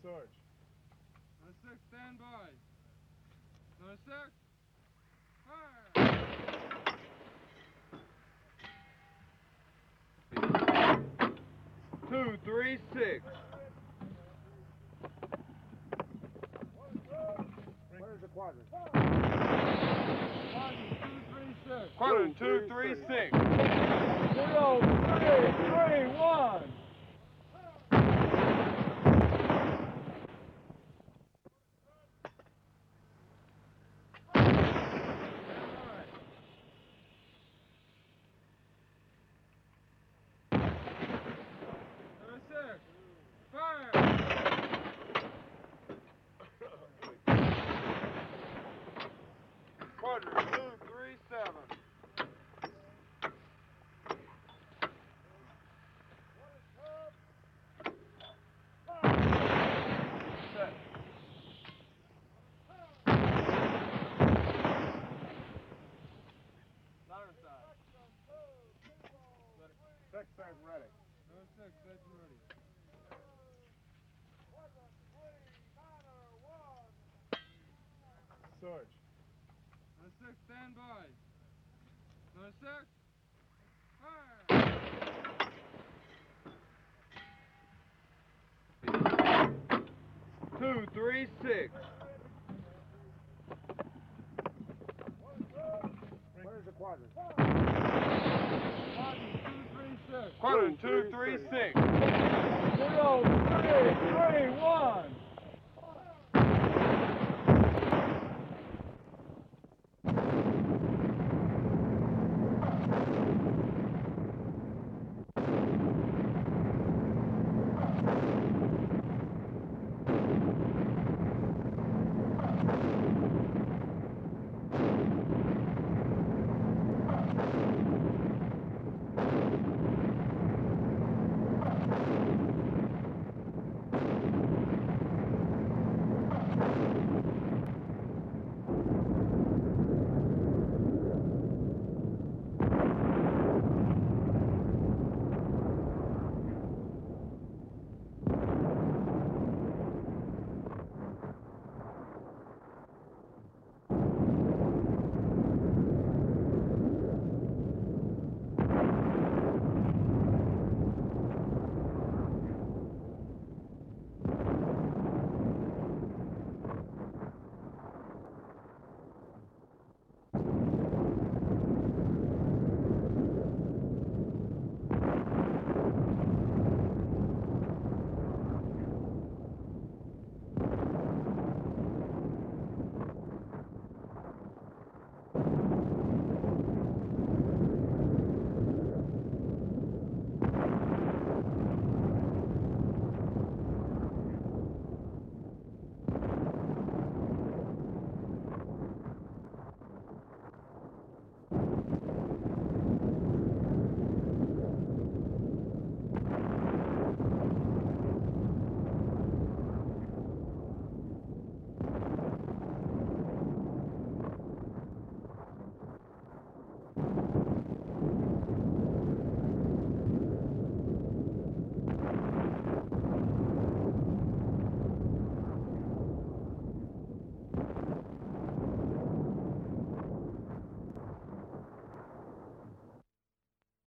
Sarge. Number 6, stand by. Number 6, fire! 236. Where's the quadrant? Quadrant 236. Quadrant 236. 0, 3, 3, 1. Number 6, fire! Quadrant 237. Set. Louder side. Six, stand ready. Number 6, set and ready. Sarge. Number 6, stand by. Number 6, fire! 236. Where's the quadrant? Quadrant 236. Quadrant 236.